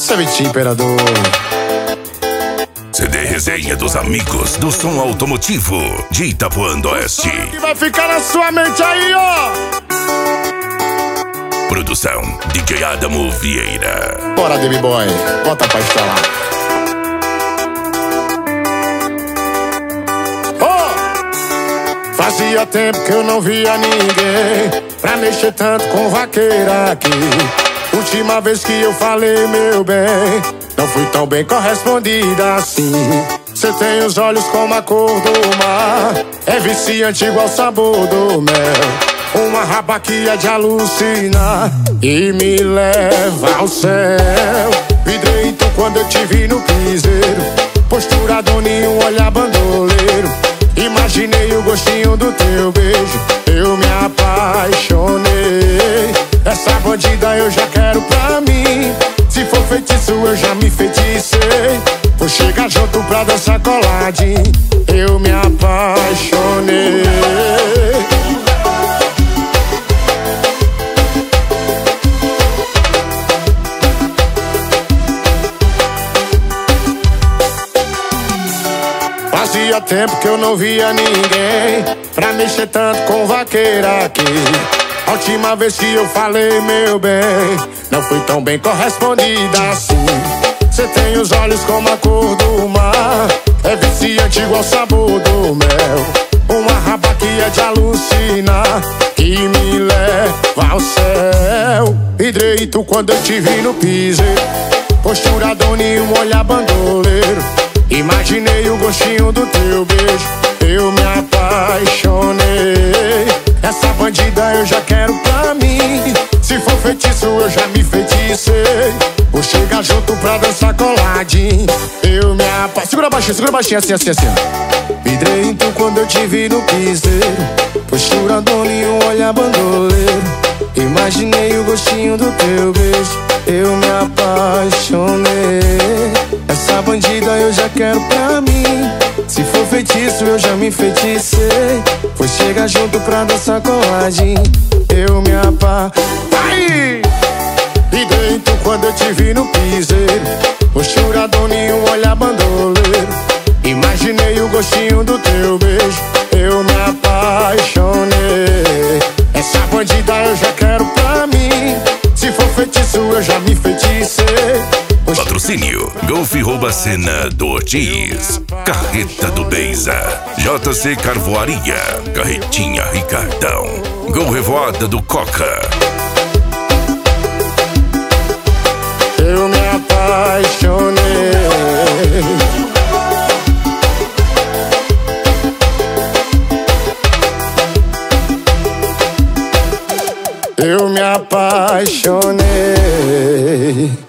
Cevitinho Imperador. CD Resenha dos Amigos do Som Automotivo de Itapuã do Oeste. Que vai ficar na sua mente aí, ó. Produção DJ Adamo Vieira. Bora, Baby Boy, bota pra instalar. Fazia tempo que eu não via ninguém pra mexer tanto com vaqueira aqui. Última vez que eu falei, meu bem, não fui tão bem correspondida assim. Cê tem os olhos como a cor do mar, é viciante igual o sabor do mel. Uma raba que é de alucinar e me leva ao céu. Vidreito quando eu te vi no piseiro, postura doninho, um olhar bandoleiro. Imaginei o gostinho do teu beijo, eu me apaixonei. Essa bandida eu já quero pra mim, se for feitiço eu já me feticei. Vou chegar junto pra dançar coladinho, eu me apaixonei. Fazia tempo que eu não via ninguém pra mexer tanto com vaqueira aqui. A última vez que eu falei, meu bem, não fui tão bem correspondida assim. Cê tem os olhos como a cor do mar, é viciante igual o sabor do mel. Uma raba que é de alucinar, que me leva ao céu. Vidreito quando eu te vi no piseiro, postura doninho, um olhar bandoleiro. Imaginei o gostinho do teu beijo, eu me apaixonei. Essa bandida eu já quero pra mim, se for feitiço eu já me feticei. Vou chegar junto pra dançar coladinho, eu me apaixonei. Segura baixinho, assim, assim, assim. Vidreito quando eu te vi no piseiro, postura doninho, um olhar bandoleiro. Imaginei o gostinho do teu beijo, eu me apaixonei. Essa bandida eu já quero pra mim, se for feitiço eu já me feticei. Vou chegar junto pra dançar coladinho, eu me apaixonei. E dentro quando eu te vi no piseiro, postura doninho, um olhar bandoleiro. Imaginei o gostinho do teu beijo, eu me apaixonei. Essa bandida eu já quero pra mim, se for feitiço eu já me feticei. Patrocínio Golf Rouba Cena do Ortiz, Carreta do Beiza, JC Carvoaria, Carretinha Ricardão, Gol Revoada do Coca. Eu me apaixonei. Eu me apaixonei.